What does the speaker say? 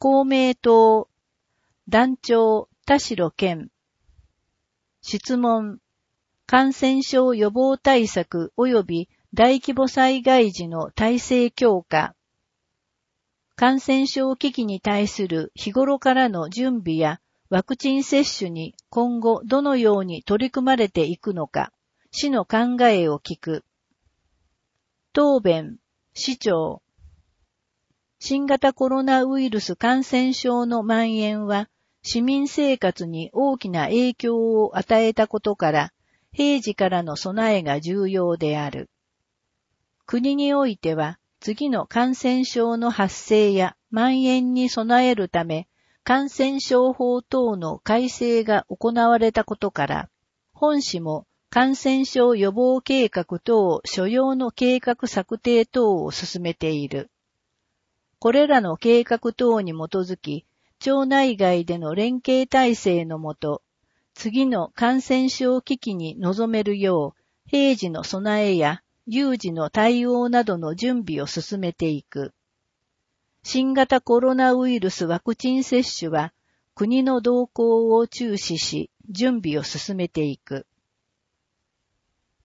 公明党、団長田代健。質問。感染症予防対策及び大規模災害時の体制強化。感染症危機に対する日頃からの準備やワクチン接種に今後どのように取り組まれていくのか、市の考えを聞く。答弁、市長。新型コロナウイルス感染症の蔓延は、市民生活に大きな影響を与えたことから、平時からの備えが重要である。国においては、次の感染症の発生や蔓延に備えるため、感染症法等の改正が行われたことから、本市も感染症予防計画等所要の計画策定等を進めている。これらの計画等に基づき、町内外での連携体制のもと、次の感染症危機に臨めるよう、平時の備えや有事の対応などの準備を進めていく。新型コロナウイルスワクチン接種は、国の動向を注視し、準備を進めていく。